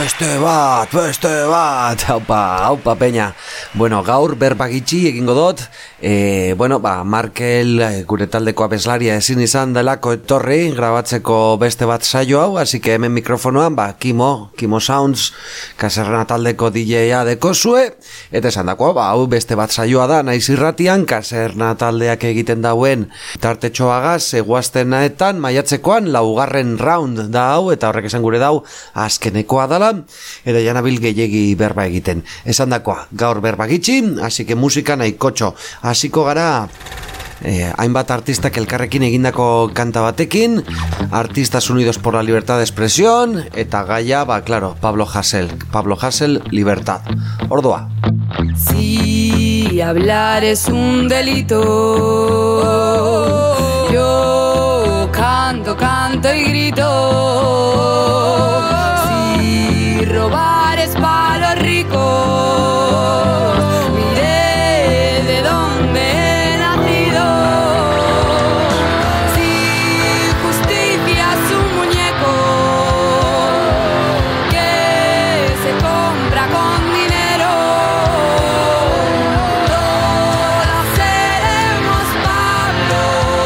Beste bat, haupa peña. Bueno, gaur berbagitxi egingo dut. Markel gure taldeko abeslaria ezin izan delako etorri grabatzeko beste bat saio hau, así que hemen mikrofonoan, Kimo Sounds, Kaserna taldeko DJ-a dekozue, eta esan dako, hau beste bat saioa da, naiz irratian, Kaserna taldeak egiten dauen tartetxoagaz, eguaztenaetan, maiatzekoan, 4. round da hau, eta horrek esan gure dau, azkenekoa dala, eta janabil gehiegi berba egiten. Esan dakoa, gaur berba gitxi, así que musika nahikotxo. Hasiko gara hainbat artistak elkarrekin egindako kanta batekin, Artistas Unidos por la Libertad de Expresión, eta gaia, Pablo Hasél, Libertad. Ordoa. Si hablar es un delito, yo canto y grito. Si robar es para los ricos, miré de dónde he nacido. Si justicia es un muñeco que se compra con dinero, todos seremos Pablo.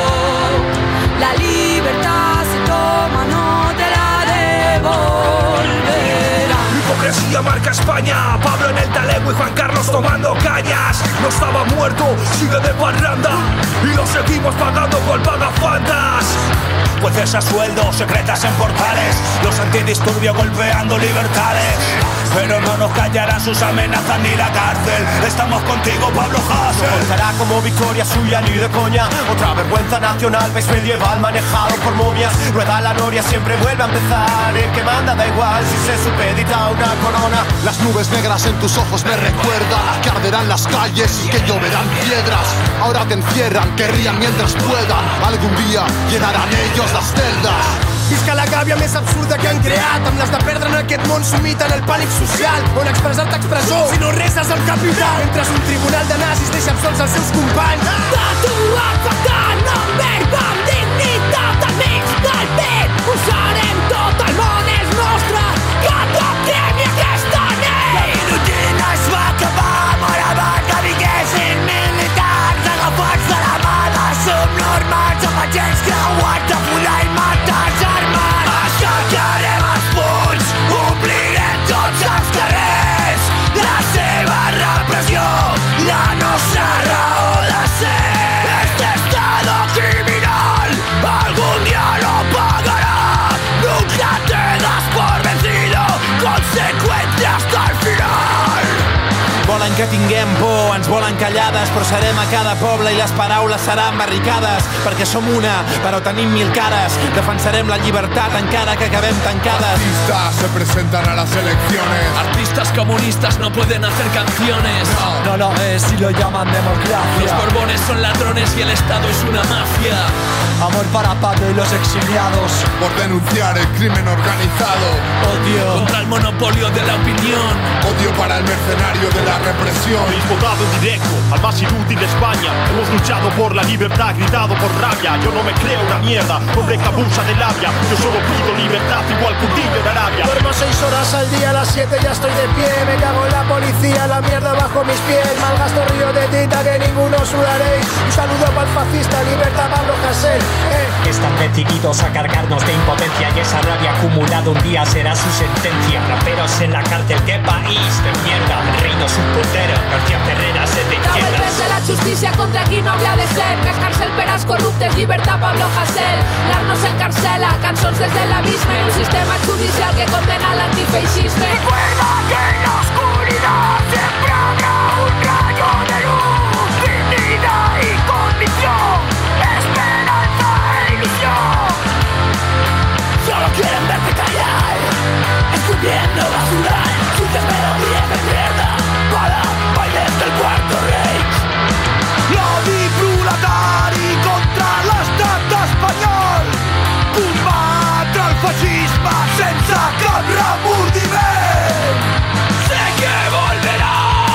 La libertad se toma, no te la devolverán. Hipocresía marca España, Pablo en el talego y Juan Carlos tomando cañas. No estaba muerto, sigue de parranda y lo seguimos pagando con pagafantas. Jueces a sueldo, secretas en portales, los antidisturbios golpeando libertades. Pero no nos callarán sus amenazas ni la cárcel. Estamos contigo, Pablo Hasél. No contará como victoria suya ni de coña. Otra vergüenza nacional, país medieval manejado por momias. Rueda la noria, siempre vuelve a empezar. El que manda da igual si se supedita una corona. Las nubes negras en tus ojos me recuerdan que arderán las calles y que lloverán piedras. Ahora te encierran, que rían mientras puedan. Algún día llenarán ellos las celdas. Visca la gàbia més absurda que han creat, amb les de perdre en aquest món sumit en el pànic social, on expressar-te expressó si no reses al capital. Mentre un tribunal de nazis deixa absolts els seus companys. Tatuat pactant amb verba, amb dignitat, amics del pit. Usarem tot, el món és nostre, que toquem i aquesta llei. La guillotina es va acabar, mort abans que vinguessin militars agafats de la mà de subnormals, amb agents creuats de volar i matar armes. Aixecarem els punys, omplirem tots els carrers, la seva repressió, la nostra raó de ser. Este estado criminal algún día lo pagará. Nunca te das por vencido, consecuente hasta el final. Volen que tinguem por, ens volen callades, però serem a cada poble i les paraules seran barricades, perquè som una, però tenim 1000 cares. Defensarem la llibertat encara que acabem tancades. Artistas se presentan a las elecciones. Artistas comunistas no pueden hacer canciones. No es si lo llaman Los democracia. borbones son ladrones y el Estado es una mafia. Amor para Pablo y los exiliados. Por denunciar el crimen organizado. Odio. Contra el monopolio de la opinión. Odio para el mercenario de la represión. Habéis votado en directo al más inútil de España. Hemos luchado por la libertad, gritado por rabia. Yo no me creo una mierda, hombre que abusa de labia. Yo solo pido libertad igual que un niño de Arabia. Duermo 6 horas al día, a las 7 ya estoy de pie. Me cago en la policía, la mierda bajo mis pies. Malgasto río de tinta que ninguno sudaréis. Un saludo para el fascista, libertad Pablo Hasél. Están decididos a cargarnos de impotencia y esa rabia acumulada un día será su sentencia. Raperos en la cárcel, qué país de mierda. El reino es un putero, García Ferreras es de No izquierdas. golpes de la justícia contra qui no hauria de ser. Més càrcel per als corruptes, llibertat Pablo Hasél. L'art no s'encarcela, cançons des de l'abisme i un sistema judicial que condena l'antifeixisme. Recuerda que en la oscuridad siempre habrá un rayo de luz, dignidad y convicción, esperanza e ilusión. Solo quieren verte callar, escupiendo basura en sucias melodías de mierda para bailes del cuarto Reich. L'odi proletari contra l'estat espanyol, combatre el feixisme sense cap remordiment. Sé que volverás.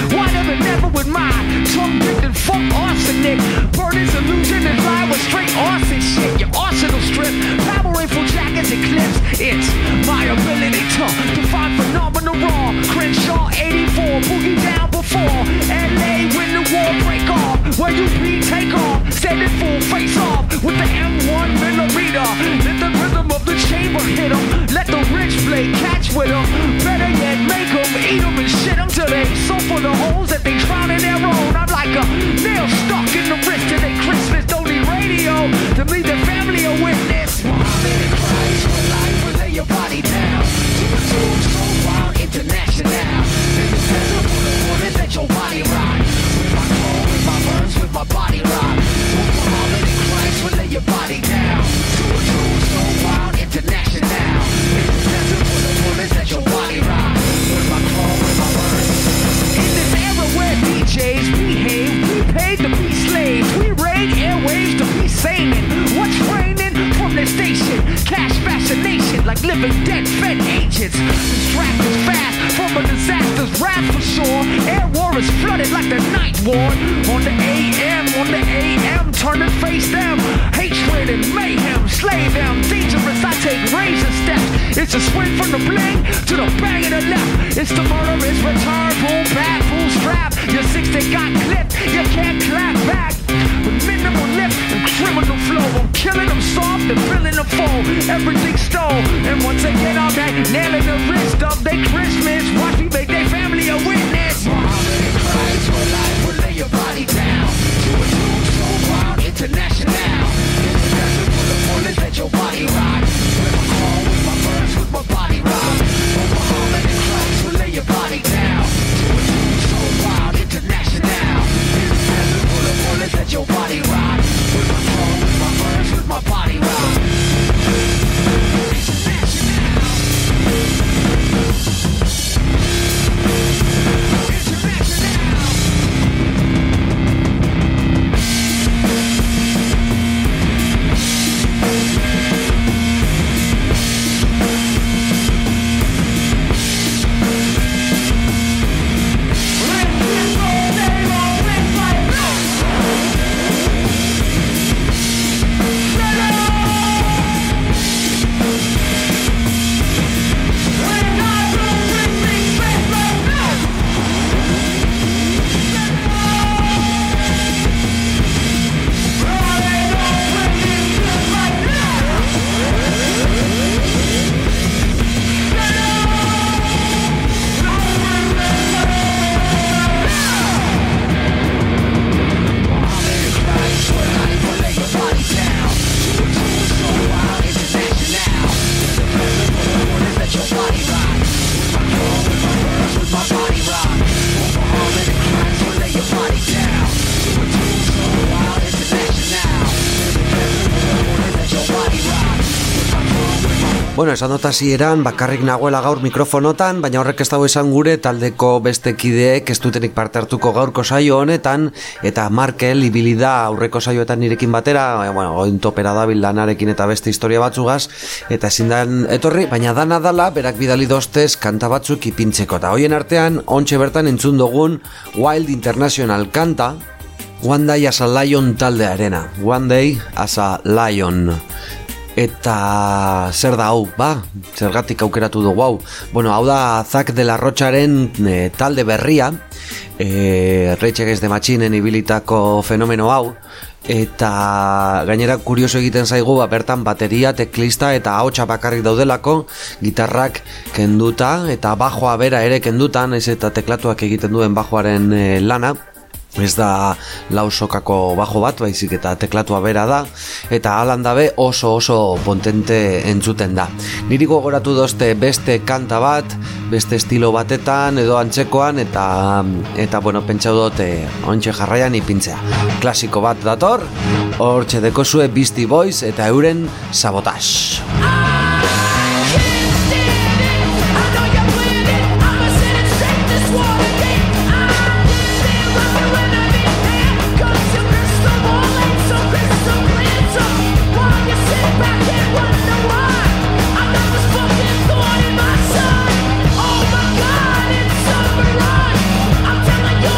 Whiter than ever with my tongue dipped in funk arsenic. Burn his illusion and fly with straight arson shit. Your arsenal strip, power rifle jackets and clips. It's my ability to define phenomenal raw. Crenshaw 84, boogie down before LA when the war break off. Where you be, take off, standing full face off with the M1 millimeter. Let the rhythm of the chamber hit 'em. Let the rich blade catch with 'em. Better yet, make 'em eat 'em and shit 'em till they so full of holes that they drown in their own. I'm like a nail stuck in the wrist till they Christmas. Don't need radio to lead the family a witness. Muhammad and Christ for life will lay your body down. To a tune so wild, international. In the desert full of women, let your body ride. With my cold, with my burns, with my body rock. Muhammad and Christ will lay your body down. To a tune so wild, international. In the desert full of women, let your body ride. With my cold, with my burns. In this era where DJs behave, we paid to be slaves. We raid airwaves to be sane. What's raining from the station? Cash fascination like living dead fed agents. Distracted fast from a disaster's wrath for sure. Air war is flooded like the night ward. On the AM, turn and face them. Hatred and mayhem, slay them. Dangerous, I take razor steps. It's a swing from the bling to the bang of the left. It's the murderous return, boom, bad, boom, strap. Your 60 got clipped, you can't clap back. With minimal lift and criminal flow, I'm killing them soft and filling them full. Everything stole, and once again I'm back, nailing the wrist of they Christmas. Watch me make their family a witness. Muhammad and Christ for life will lay your body down. To a tune so wild, international. In the desert full of bullets, let your body ride. With my call, with my burns, with my body rock. Muhammad and Christ will lay your body down. To a tune so wild, international. In the desert full of bullets, let your body ride. With my call, with my burns, with my body rock. Bueno, esan dut hasieran bakarrik nagoela gaur mikrofonotan, baina horrek ez dago esan gure taldeko beste kideek ez dutenik parte hartuko gaurko saio honetan, eta Markel ibili da aurreko saioetan nirekin batera, bueno, ointopera dabil lanarekin eta beste historia batzugaz, eta ezin da etorri, baina dana dala, berak bidali dostez kanta batzuk ipintzeko, eta hoien artean, ontxe bertan entzun dugun Wild International kanta, One Day as a Lion taldearena, One Day as a Lion. Eta zer da hau, zergatik aukeratu dugu hau. Bueno, hau da Zack de la Rocharen talde berria, Rage Against the Machinen ibilitako fenomeno hau, eta gainera kurioso egiten zaigu bertan bateria, teklista eta ahotsa bakarrik daudelako, gitarrak kenduta eta bajoa bera ere kendutan, ez eta teklatuak egiten duen bajoaren lana. Ez da lausokako bajo bat, baizik eta teklatua bera da, eta alan dabe oso potente entzuten da. Niri gogoratu dozte beste kanta bat, beste estilo batetan edo antzekoan, eta bueno, pentsau dut ontxe jarraian ipintzea. Klasiko bat dator, hortxe dekozue Beastie Boys eta euren Sabotage. I'm telling you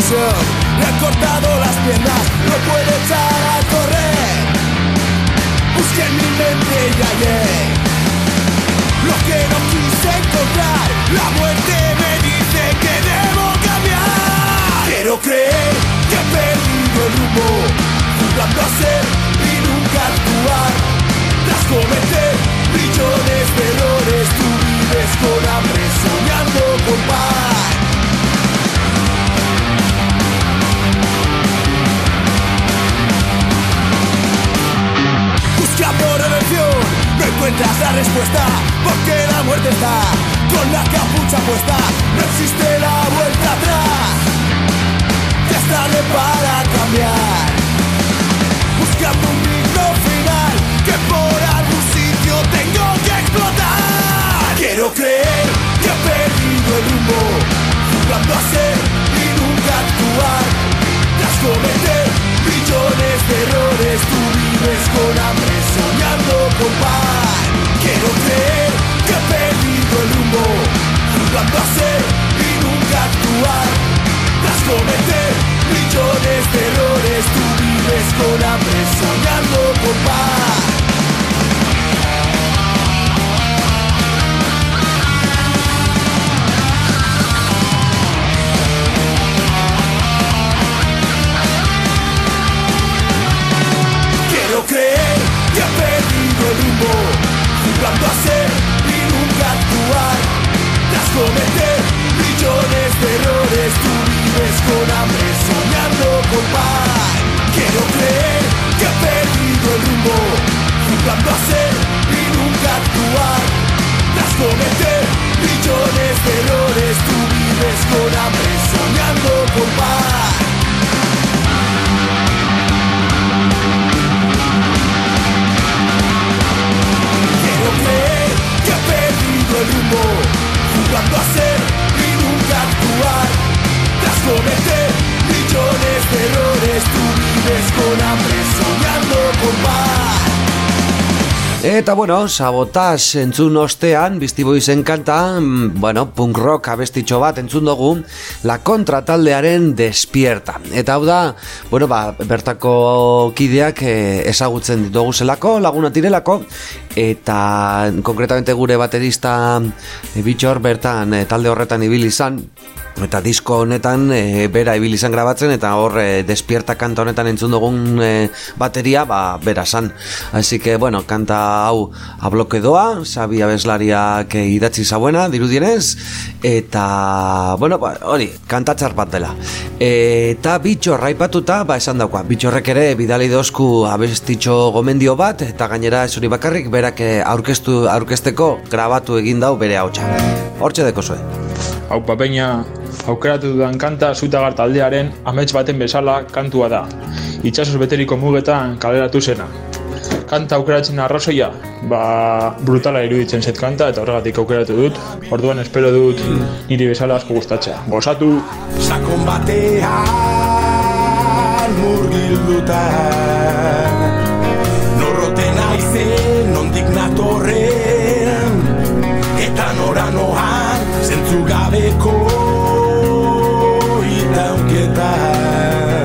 ilusión. Le han cortado las piernas, no puede echar a correr. Busqué en mi mente y hallé lo que no quise encontrar. La muerte me dice que debo cambiar. Quiero creer que he perdido el rumbo, jugando a ser y nunca actuar. Tras cometer millones de errores, tú vives con hambre soñando con paz. Buscando redención, no encuentras la respuesta, porque la muerte está con la capucha puesta. No existe la vuelta atrás, ya es tarde para cambiar. Buscando un digno final, que por algún sitio tengo que explotar. Quiero creer que he perdido el rumbo, jugando a ser y nunca actuar. Tras cometer millones de errores, tú vives con hambre soñando con paz. Quiero creer que he perdido el rumbo, jugando a ser y nunca actuar. Tras cometer millones de errores, tú vives con hambre soñando con paz. Quiero creer que he perdido el rumbo, jugando a ser y nunca actuar. Tras cometer millones de errores, tú vives con hambre soñando con paz. Quiero creer que he perdido el rumbo, jugando a ser y nunca actuar. Tras cometer millones de errores, tú vives con hambre soñando con paz. Quiero creer que he perdido el rumbo, jugando a ser y nunca actuar. Tras cometer millones de errores, tú vives con hambre soñando con paz. Eta bueno, Sabotage entzun ostean, Beastie Boysen kanta, bueno, punk rock abestitxo bat entzun dugu, La Contra taldearen Despierta. Eta hau da, bueno, bertako kideak ezagutzen ditugu zelako, laguna direlako, eta konkretamente gure baterista Bitxor bertan talde horretan ibili izan, eta disko honetan bera ibili izan grabatzen, eta hor Despierta kanta honetan entzun dugun bateria, bera san. Así que, bueno, kanta hau abloke doa, Xabi abeslariak idatzi zauena, dirudienez, eta, bueno, hori, kantatxar bat dela. Eta Bitxor raipatuta, esan dauka, Bitxorrek ere bidali dozku abestitxo gomendio bat, eta gainera ez hori bakarrik, berak aurkezteko grabatu egin dau bere hautsa. Hortxe deko zuen. Hau papeina, aukeratu dudan kanta Zutagar taldearen amets baten bezala kantua da. Itxasoz beteriko mugetan kaleratu zena. Kanta aukeratzen arrazoia, brutala iruditzen zet kanta eta horregatik aukeratu dut. Orduan espero dut niri bezala asko gustatzea. Gozatu! Sakon batean murgildutan, norroten aizen nondik natorren, eta nora noan zentzu gabeko itaunketan.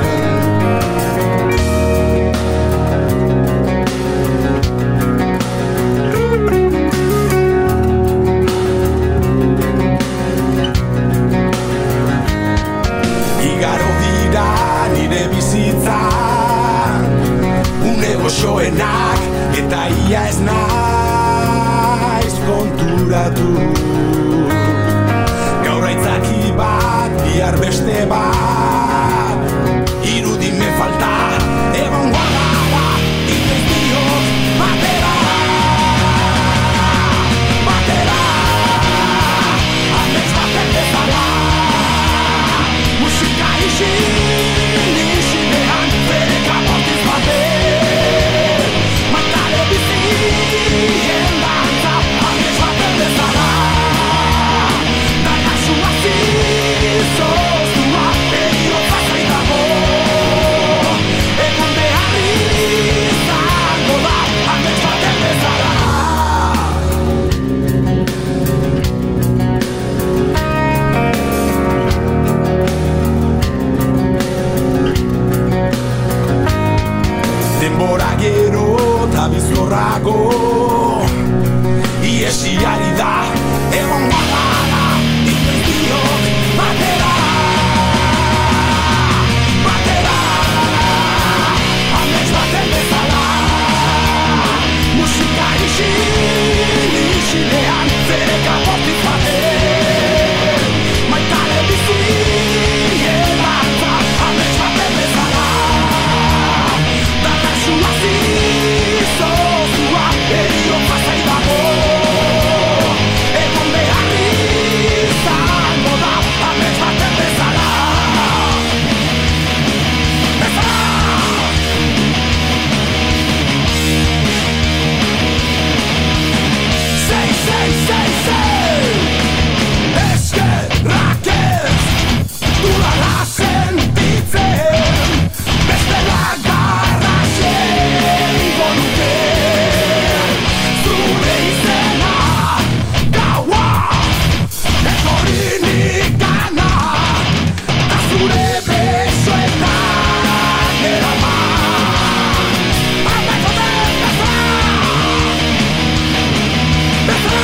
Igaro dira nire bizitzan, une goxoenak, eta ia ez naiz konturatu. Gaur aitzaki bat, bihar beste bat, irudi me falta, egon guardara, ikez diok, batera, batera, amets baten bezala, musika isi behan, bere kapotiz baten, maitale bizien dantza, amets baten bezala. Zoztua, eriotza zaitago, egun beharri izango da, amets baten bezala. zure besoetan eraman. Ametxoten beza.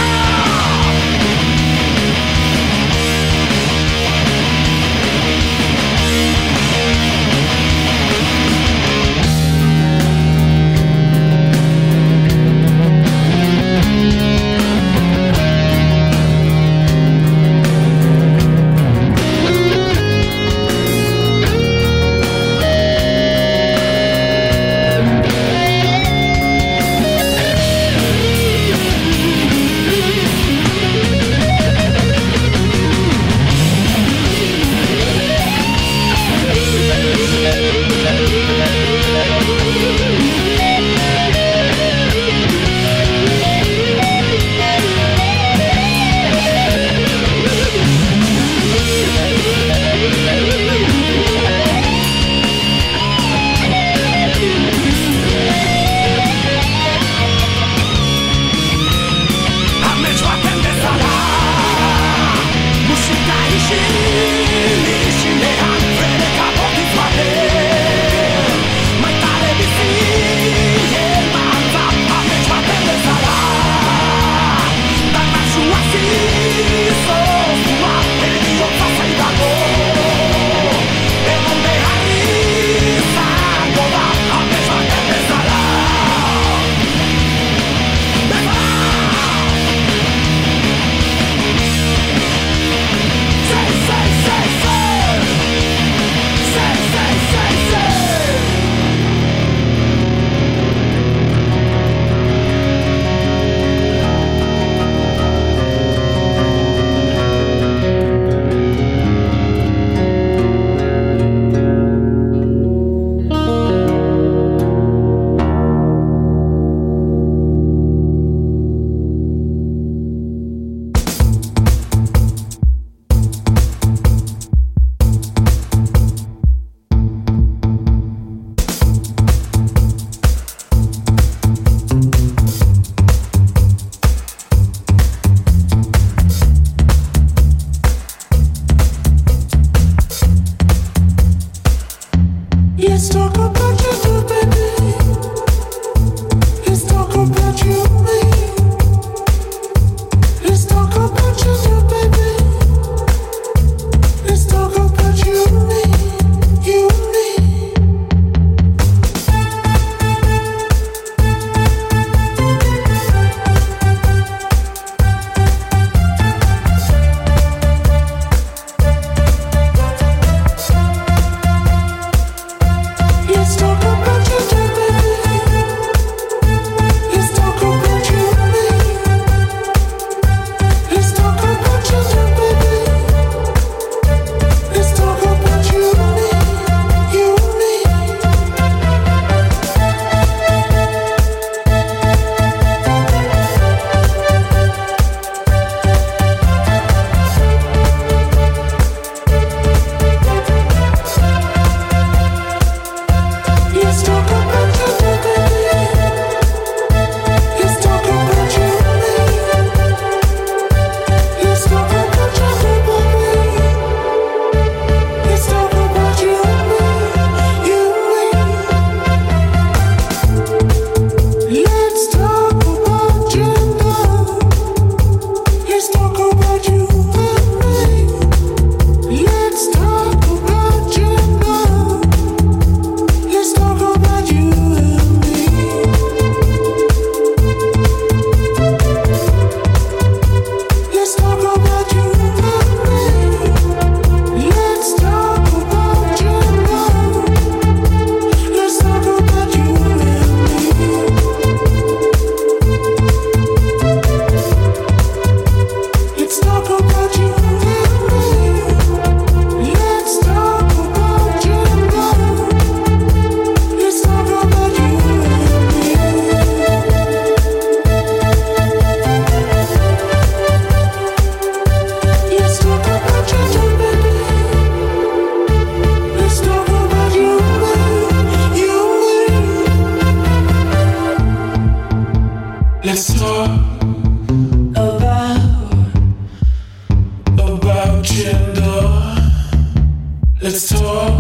Let's talk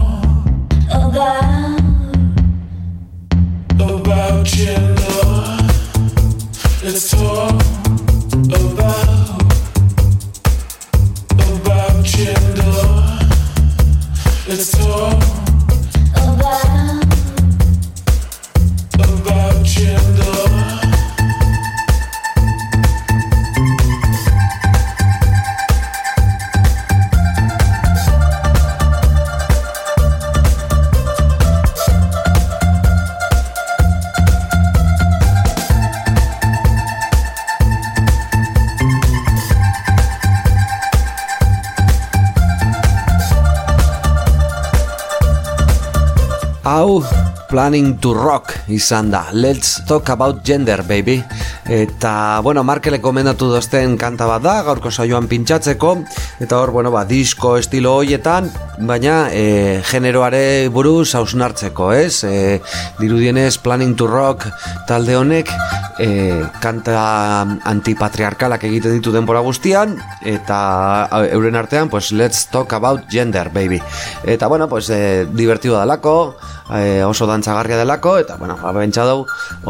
about gender. Let's talk about gender. Let's talk about gender. Hau Planning to Rock izan da. Let's talk about gender, baby. Eta, bueno, Markele komendatu dozten kanta bat da, gaurko saioan pintxatzeko. Eta hor, bueno, disko estilo hoietan, baina generoare buruz hausnartzeko, ez? Dirudienez, Planning to Rock talde honek kanta antipatriarkalak egiten ditu denbora guztian, eta euren artean, pues, let's talk about gender, baby. Eta, bueno, pues, divertido dalako, oso dantzagarria delako, eta, bueno, bentsadau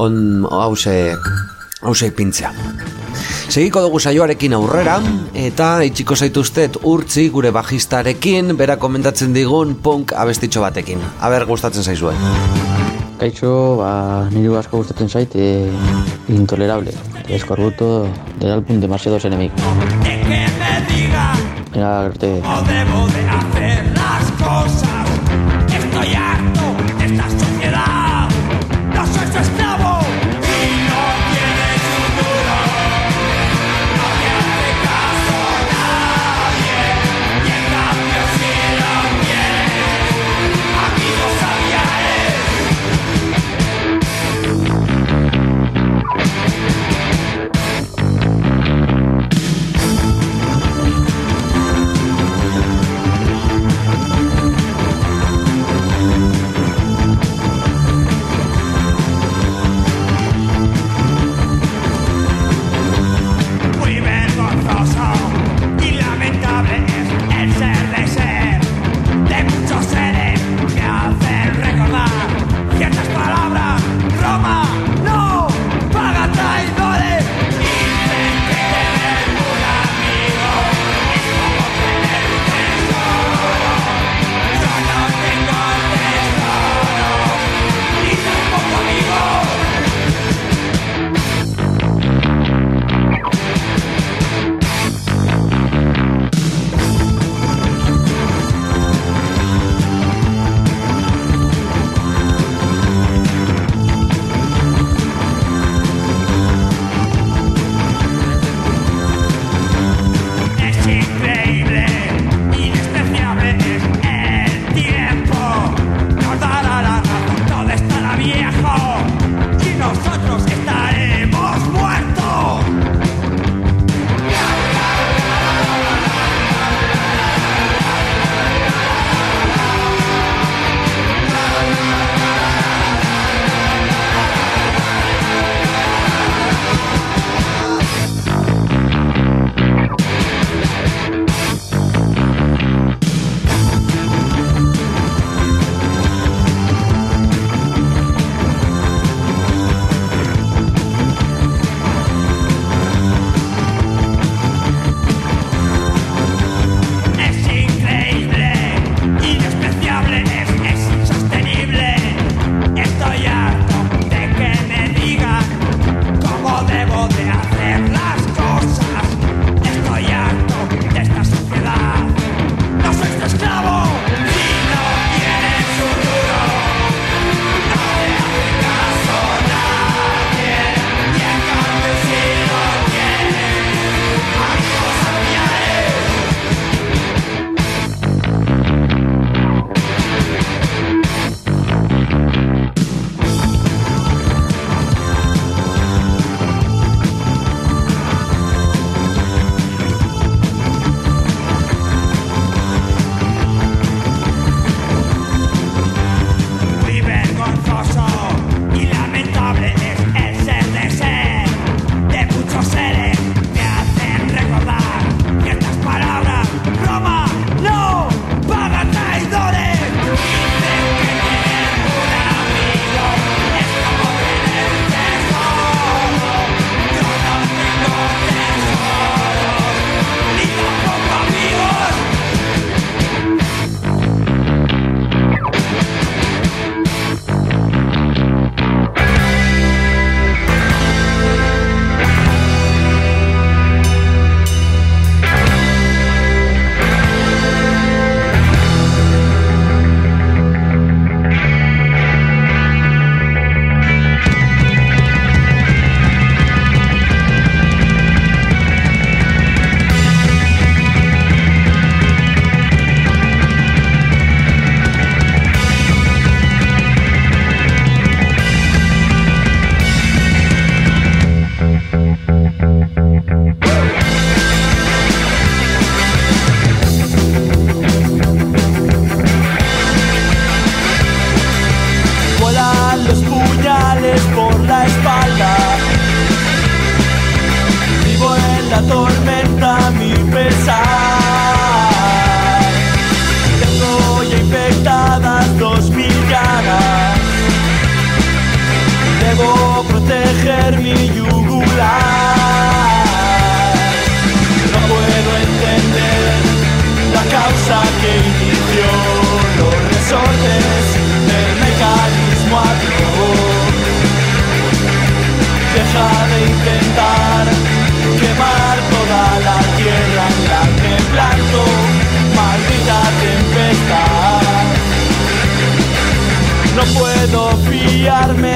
hause ipintzea. Segiko dugu saioarekin aurrera, eta itxiko zaituztet Urtzi gure bajistarekin, bera komentatzen digun punk abestitxo batekin. Aber, gustatzen zaizue. Kaixo, niri asko gustatzen zait, Intolerable, Escorbuto del álbum Demasiados Enemigos. Era arte. No debo de hacer las cosas. Estoy harto de esta sociedad. No soy su esclavo y no tienes un duro. No te hace caso nadie y en cambio si lo tienes, amigo sabía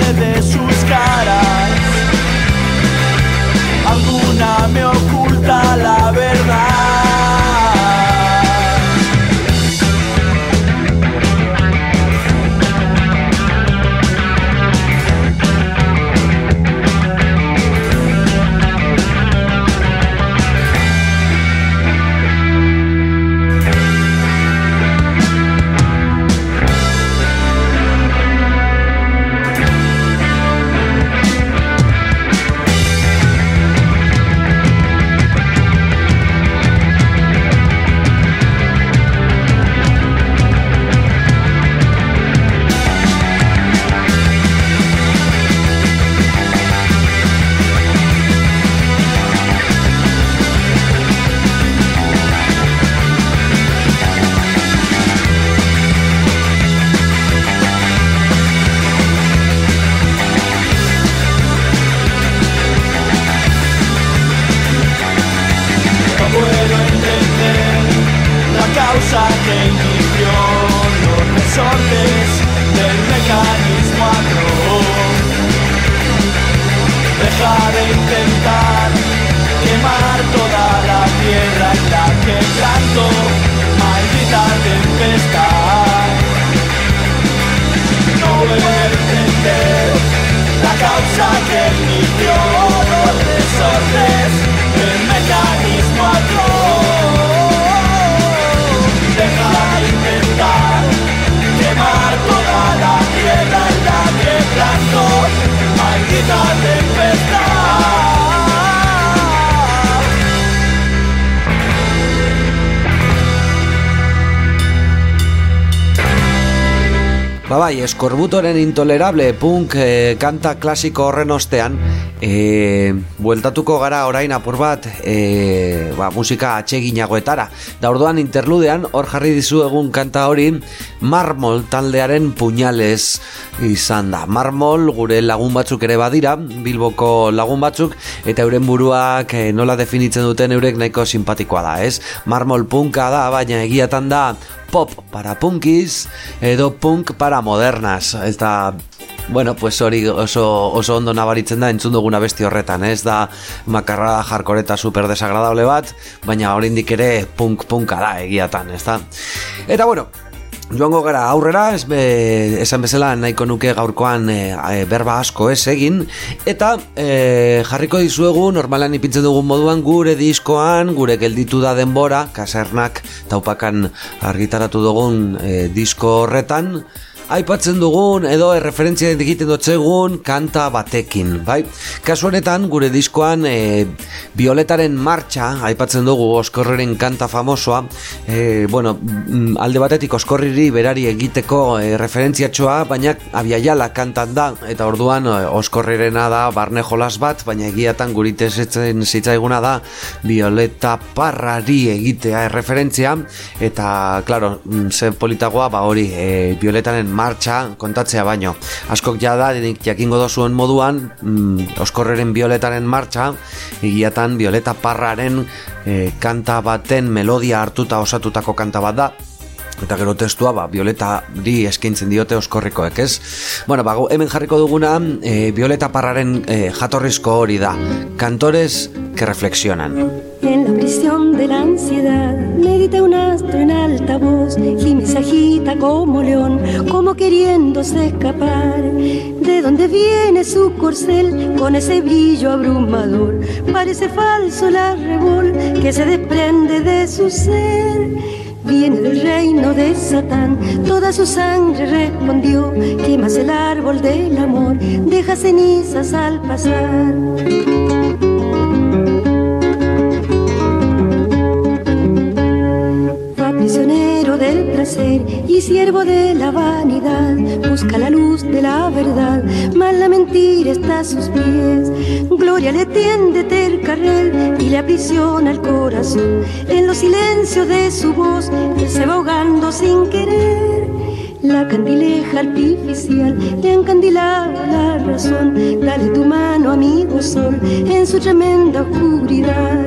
de sus caras. Alguna me oculta la verdad. Que inició los resortes del mecanismo atroz. Deja de intentar quemar toda la tierra en la que planto, maldita tempestad. No puedo entender la causa que inició los resortes del mecanismo atroz. Deja de intentar quemar toda la tierra en la que planto, maldita tempestad. Bai, Eskorbutoren Intolerable punk kanta klasiko horren ostean bueltatuko gara orain apur bat musika atseginagoetara. Da orduan interludean hor jarri dizuegun kanta hori Marmol taldearen Puñales izan da. Marmol gure lagun batzuk ere badira, Bilboko lagun batzuk, eta euren buruak nola definitzen duten eurek nahiko simpatikoa da, ez? Marmol punka da, baina egiatan da pop para punkis edo punk para modernas. Eta bueno, pues hori oso ondo nabaritzen da entzun duguna besti horretan, ez da makarra jarkoreta super desagradable bat, baina oraindik ere punka da egiatan, ez da. Eta bueno, joango gara aurrera, esan bezala nahiko nuke gaurkoan berba asko ez egin, eta jarriko dizuegu normalan ipintzen dugun moduan gure diskoan, gure gelditu da denbora, Kasernak taupakan argitaratu dugun disko horretan, aipatzen dugun edo erreferentzia egiten dutzegun kanta batekin, bai? Kasu honetan gure diskoan Violetaren Martxa aipatzen dugu, Oskorriren kanta famosoa, alde batetik Oskorriri berari egiteko referentziatxoa, baina Abiaiala kantan da, eta orduan Oskorrirena da barne jolas bat, baina egiatan guritesetzen zitzaiguna da Violeta Parrari egitea referentzia, eta claro, ze politagoa hori Violetaren Martxa kontatzea baino. Askok jada jakingo dozuen moduan Oskorreren Violetaren Martxa egiatan Violeta Parraren kanta baten melodia hartuta osatutako kanta bat da. Eta gero testua, Violetari eskaintzen diote Oskorrikoek, ez? Bueno, hemen jarriko duguna Violeta Parraren jatorrizko hori da. Cantores que reflexionan. En la prisión de la ansiedad medita un astro en alta voz, gime y se agita como león, como queriéndose escapar. ¿De dónde viene su corcel con ese brillo abrumador? Parece falso el arrebol que se desprende de su ser. Viene del reino de Satán, toda su sangre respondió. Quemas el árbol del amor, deja cenizas al pasar. Va prisionero del placer y siervo de la vanidad. Busca la luz de la verdad, mas la mentira está a sus pies. Gloria le tiende tercarrel y le aprisiona el corazón. En los silencios de su voz, él se va ahogando sin querer. La candileja artificial le encandilaba la razón. Dale tu mano, amigo sol, en su tremenda oscuridad.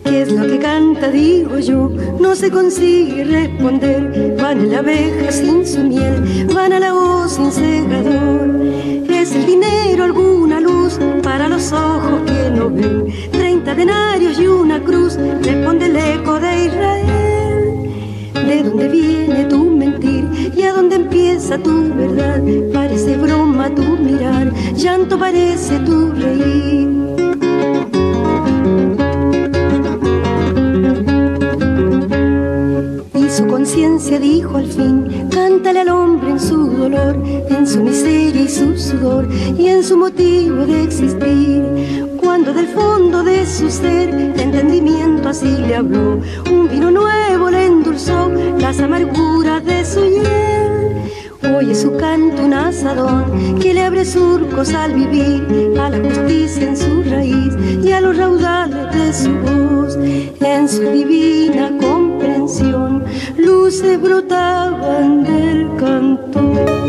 ¿Qué es lo que canta? Digo yo, no se consigue responder. Van a la abeja sin su miel, van a la hoz sin segador. ¿Es el dinero alguna luz para los ojos que no ven? 30 denarios y una cruz, responde el eco de Israel. ¿De dónde viene tu mentir y a dónde empieza tu verdad? Parece broma tu mirar, llanto parece tu reír. Su conciencia dijo al fin, cántale al hombre en su dolor, en su miseria y su sudor, y en su motivo de existir. Cuando del fondo de su ser, de entendimiento así le habló, un vino nuevo le endulzó las amarguras de su hiel. Oye su canto un asadón que le abre surcos al vivir, a la justicia en su raíz y a los raudales de su voz. En su divina comprensión, luces brotaban del canto.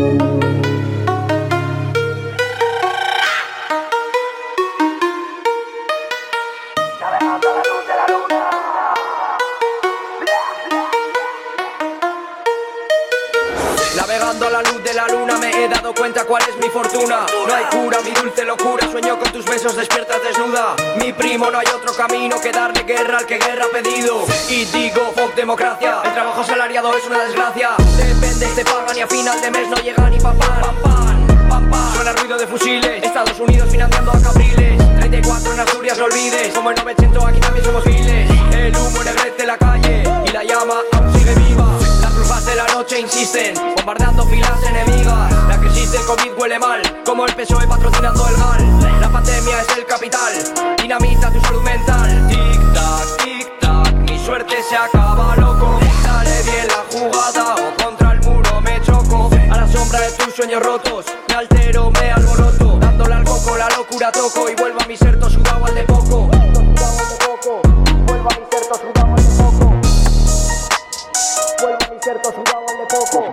Navegando a la luz de la luna me he dado cuenta cuál es mi fortuna. No hay cura, mi dulce locura, sueño con tus besos, despiertas desnuda. Mi primo, no hay otro camino que darle guerra al que guerra ha pedido. Y digo, fuck democracia, el trabajo asalariado es una desgracia. Depende, te pagan y a final de mes no llega ni papán. Suena ruido de fusiles, Estados Unidos financiando a Capriles. 34 en Asturias, no olvides, como en 900 aquí también somos miles. El humo ennegrece la calle y la llama aún sigue viva. Las brujas de la noche insisten, bombardeando filas enemigas. La crisis del COVID huele mal, como el PSOE patrocinando el GAL. La pandemia es el capital, dinamita tu salud mental. Tic tac, mi suerte se acaba, loco. Dale bien la jugada o contra el muro me choco. A la sombra de tus sueños rotos, me altero, me alboroto. Dándole al coco, la locura toco y vuelvo a mi ser sudado al de poco. Vuelvo a mi ser sudado al de poco. Vuelvo a mi ser sudado al de poco.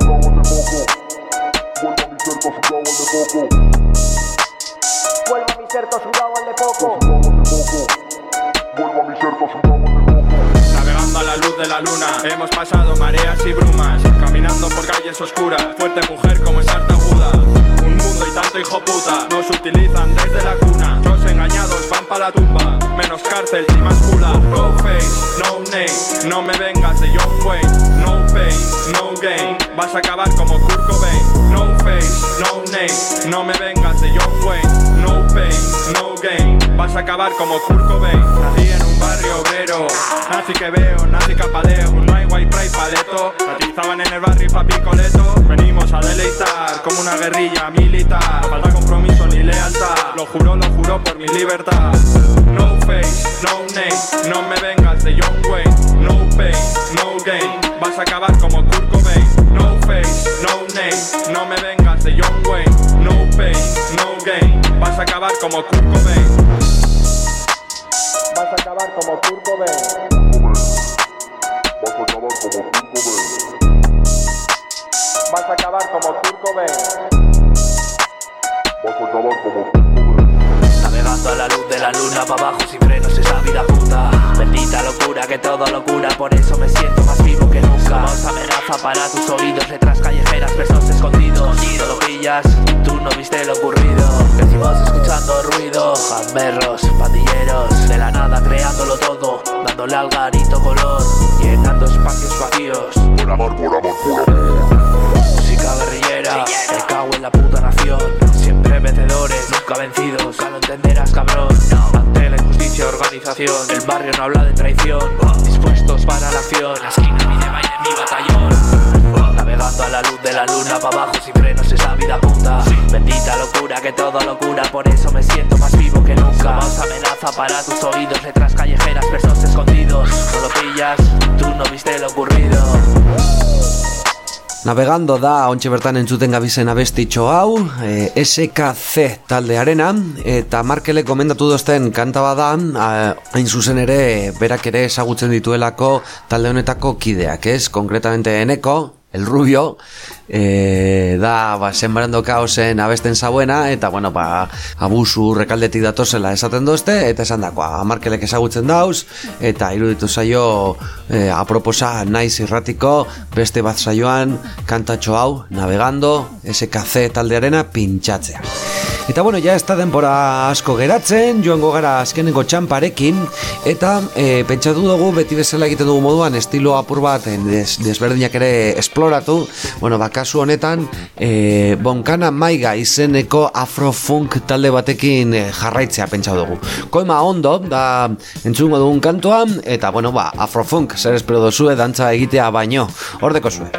Vuelvo a mi ser sudado al de poco. Navegando a la luz de la luna, hemos pasado mareas y brumas, caminando por calles oscuras, fuerte mujer como esa aguda. Un mundo y tanto hijo puta, nos utilizan desde la cuna. Los engañados van pa' la tumba, menos cárcel y más pula. No face, no name, no me vengas de John Wayne. No pain, no gain, vas a acabar como Kurt Cobain. No face, no name, no me vengas de John Wayne. No pain, no gain, vas a acabar como Kurt Cobain. Nací en un barrio obrero, nací que veo, nací capadeo. No hay white pride paleto, cotizaban en el barrio y papi coleto. Venimos a deleitar como una guerrilla militar. Falta compromiso ni lealtad, lo juro por mi libertad. No face, no name, no me vengas de John Wayne. No pain, no gain, vas a acabar como Kurt Cobain. No face, no name, no me vengas de John Wayne. No pain, no gain, vas a acabar como Kurt Cobain. Vas a acabar como Kurt Cobain. Vas a acabar como Kurt Cobain. Vas a acabar como Kurt Cobain. Navegando a la luz de la luna, pa' abajo sin frenos esa vida puta. Bendita locura, que todo locura, por eso me siento más vivo que nunca. Somos amenaza para tus oídos, letras callejeras, versos escondidos. No lo pillas, tú no viste lo ocurrido. Crecimos escuchando ruido, gamberros, pandilleros. De la nada creándolo todo, dándole al garito color, llenando espacios vacíos. Por amor, por amor. Música guerrillera, me cago en la puta nación. Siempre vencedores, nunca vencidos. Nunca lo entenderás, cabrón. Ante la injusticia, organización. El barrio no habla de traición. Dispuestos para la acción. La esquina pide baile en mi batallón. Navegando a la luz de la luna, pa' abajo sin frenos esa vida puta. Bendita locura, que todo locura, por eso me siento más vivo que nunca. Somos amenaza para tus oídos, letras callejeras, versos escondidos. No lo pillas, tú no viste lo ocurrido. Navegando da ontxe bertan entzuten gabizen abestitxo hau, SKC taldearena, eta Markelek gomendatu dozten kanta bada, hain zuzen ere, berak ere ezagutzen dituelako talde honetako kideak, ez? Konkretamente Eneko, El Rubio, da Sembrando Kaosen abesten zabuena, eta bueno, abusu rekaldetik datozela esaten dozte, eta esan dakoa, Markelek ezagutzen dauz, eta iruditu zaio aproposa naiz irratiko beste bat saioan kantatxo hau, Navegando, SKC taldearena pintxatzea. Eta bueno, ja ez da denbora asko geratzen, joango gara azkenengo txamparekin, eta pentsatu dugu, beti bezala egiten dugu moduan, estilo apur bat desberdinak ere esploratu. Bueno, kasu honetan, Bonkana Maiga izeneko afrofunk talde batekin jarraitzea pentsatu dugu. Koima ondo, da entzungo dugun kantua, eta bueno, afrofunk, zer espero dozue, dantza egitea baino, hordeko zue.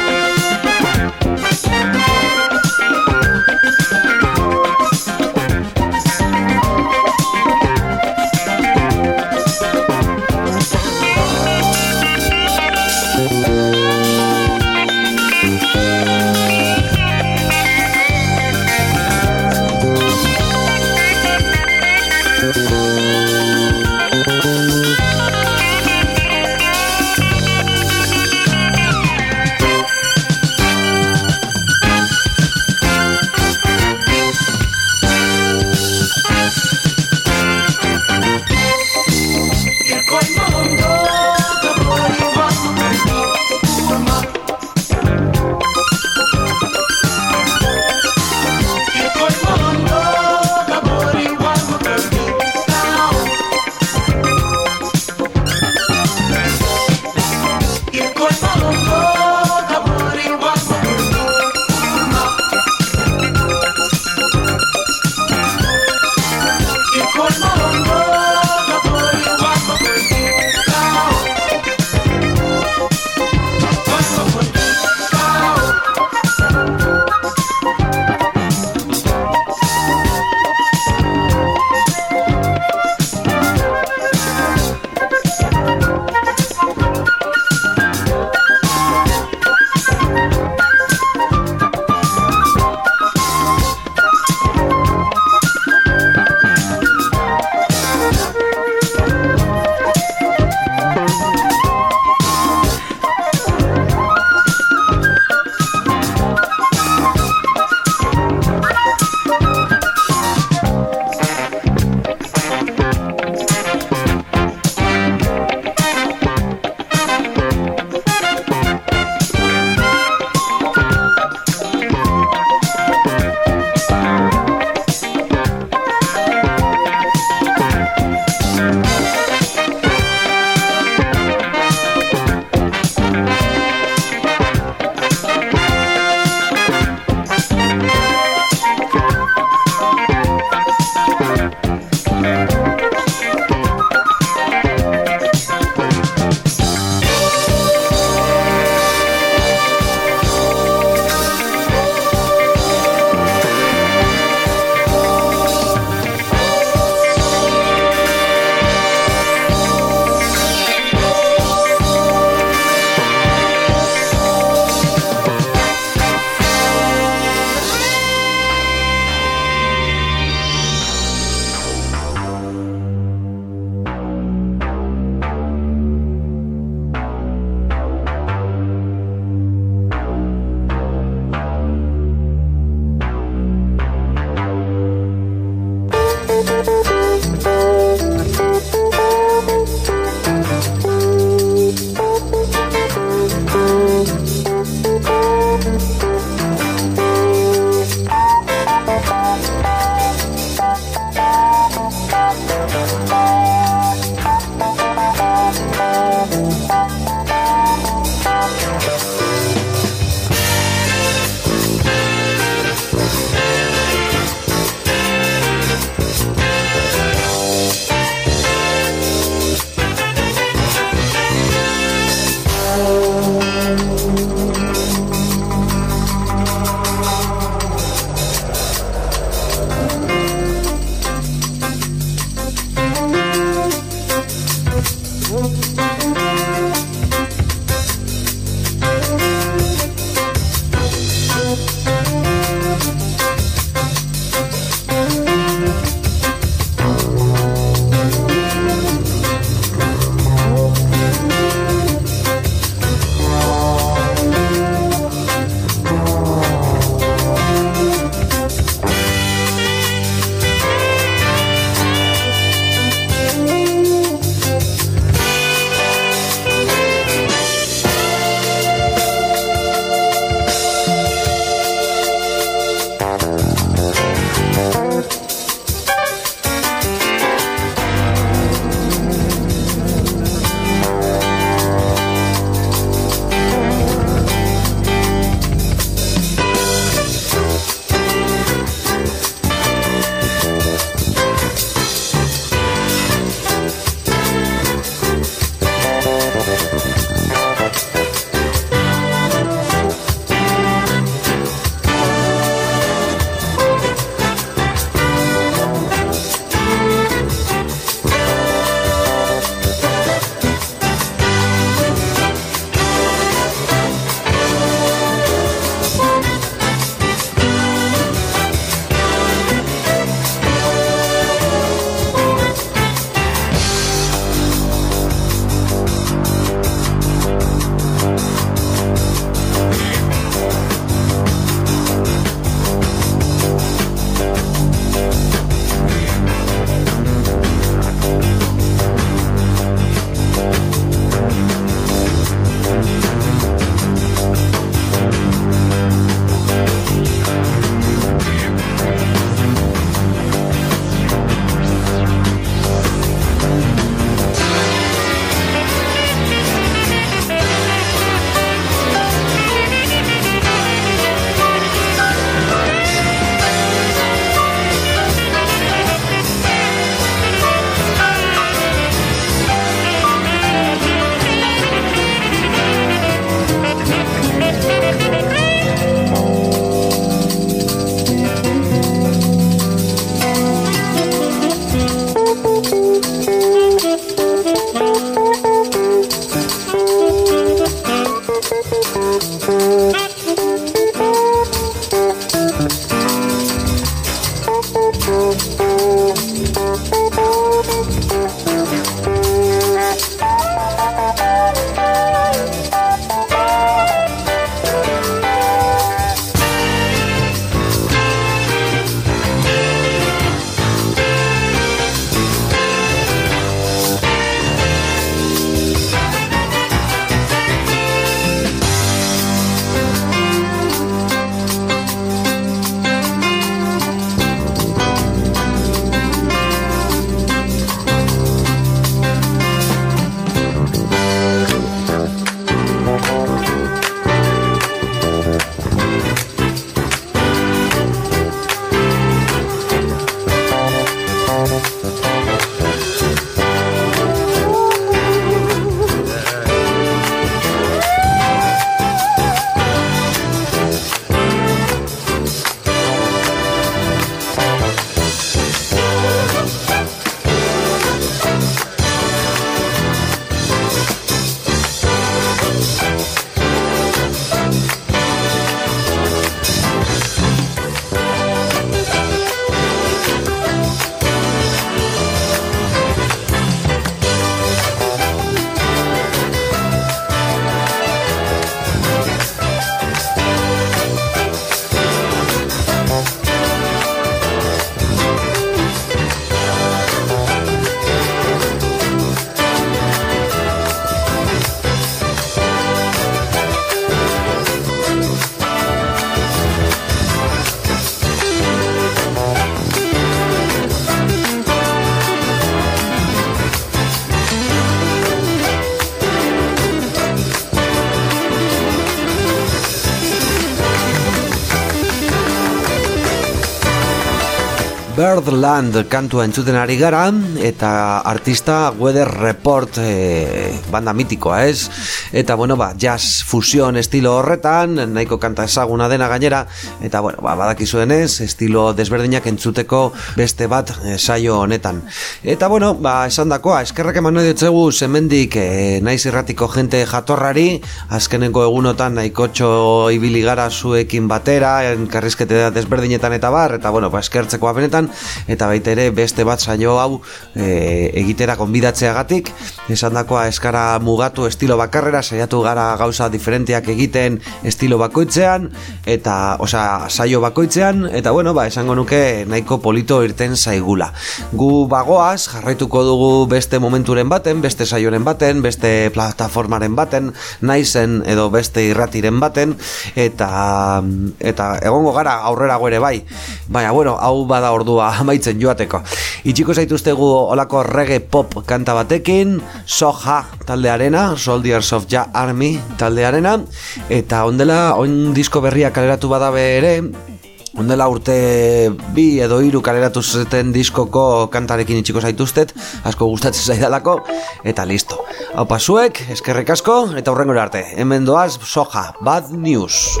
Birdland kantua entzuten ari gara, eta artista Weather Report banda mitikoa, ez? Eta, bueno, jazz fusion estilo horretan, nahiko kanta ezaguna dena gainera, eta, bueno, badakizuen ez, estilo desberdinak entzuteko beste bat saio honetan. Eta, bueno, esan dakoa, eskerrak eman nahi dutzegu zemendik naiz irratiko jente jatorrari, azkeneko egunotan nahikotxo ibili gara zuekin batera, karrizkete desberdinetan eta bar, eta, bueno, eskertzeko benetan, eta baita ere beste bat saio hau egitera konbidatzeagatik, esan dakoa eskara mugatu estilo bakarrera, saiatu gara gauza diferenteak egiten estilo bakoitzean, eta, saio bakoitzean, eta bueno, esango nuke nahiko polito irten zaigula. Gu bagoaz, jarraituko dugu beste momenturen baten, beste saioren baten, beste plataformaren baten, naizen edo beste irratiren baten, eta egongo gara aurrerago ere bai. Baina, bueno, hau bada ordua amaitzen joateko. Itxiko zaituztegu olako reggae pop kanta batekin, Soja taldearena, Soldiers of Ja Army taldearena, eta oin disko berria kaleratu badabe ere, ondela urte 2 edo 3 kaleratu zeten diskoko kantarekin itxiko zaituztet, asko gustatzen zaidalako, eta listo. Hau pasuek, eskerrik asko, eta hurrengora arte. Hemen doaz, Soja, Bad News.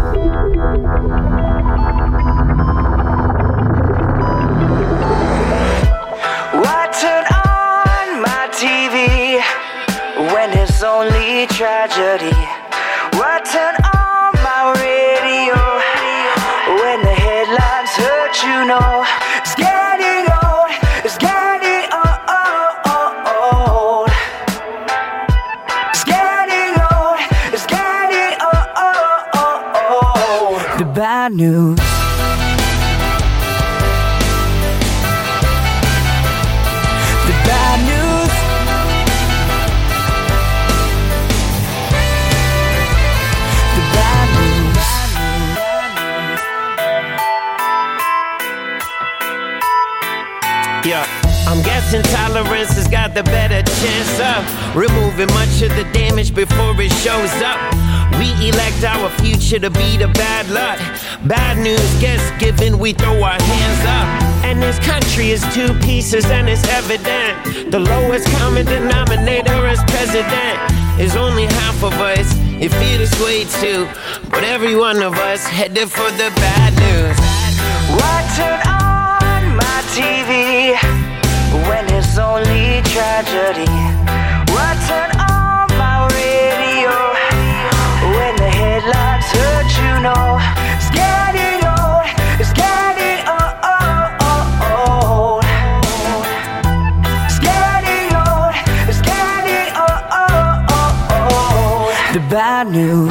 It's only tragedy. Why turn on my radio when the headlines hurt, you know? It's getting old, it's getting old. It's getting old, it's getting old. The bad news. The bad news. Yeah, I'm guessing tolerance has got the better chance of removing much of the damage before it shows up. We elect our future to be the bad luck. Bad news gets given, we throw our hands up. And this country is 2 pieces and it's evident. The lowest common denominator as president is only half of us. It feels this way too, but every one of us headed for the bad news. Why turn on my TV when it's only tragedy? Why turn on my radio when the headlines hurt, you know? It's getting old, it's getting old. It's getting old, it's getting old. The bad news.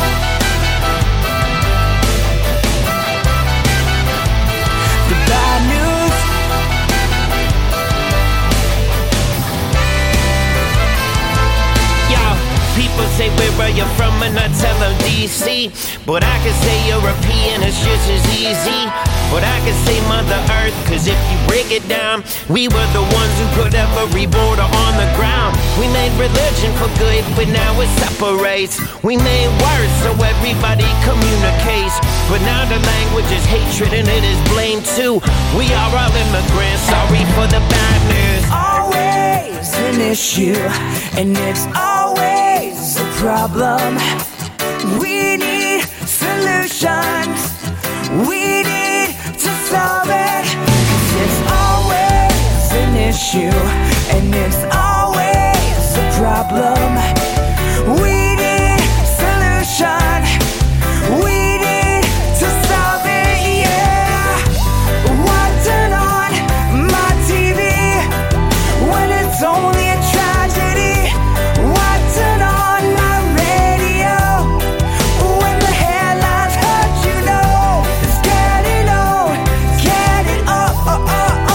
People say where are you from and I tell them DC, but I can say European, it's just as easy. But I can say Mother Earth, cause if you break it down, we were the ones who put every border on the ground. We made religion for good, but now it separates. We made words so everybody communicates, but now the language is hatred and it is blame too. We are all immigrants, sorry for the bad news. Always an issue, and it's always a problem. We need solutions, we need to solve it. 'Cause it's always an issue, and it's always a problem. We need solution, we need to solve it, yeah. Why turn on my TV when it's only a tragedy? Why turn on my radio when the headlines hurt, you know? It's getting old, getting old,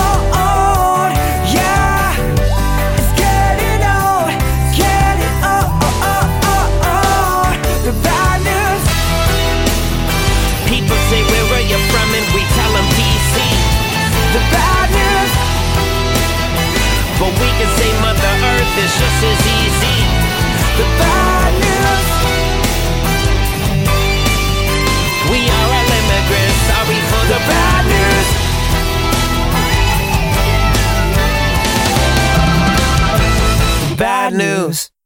yeah. It's getting old, getting old. The bad news. People say where are you from and we tell them DC. The bad news. But we can say Mother Earth is just as easy. The bad news. We are all immigrants, sorry for the bad news. bad news.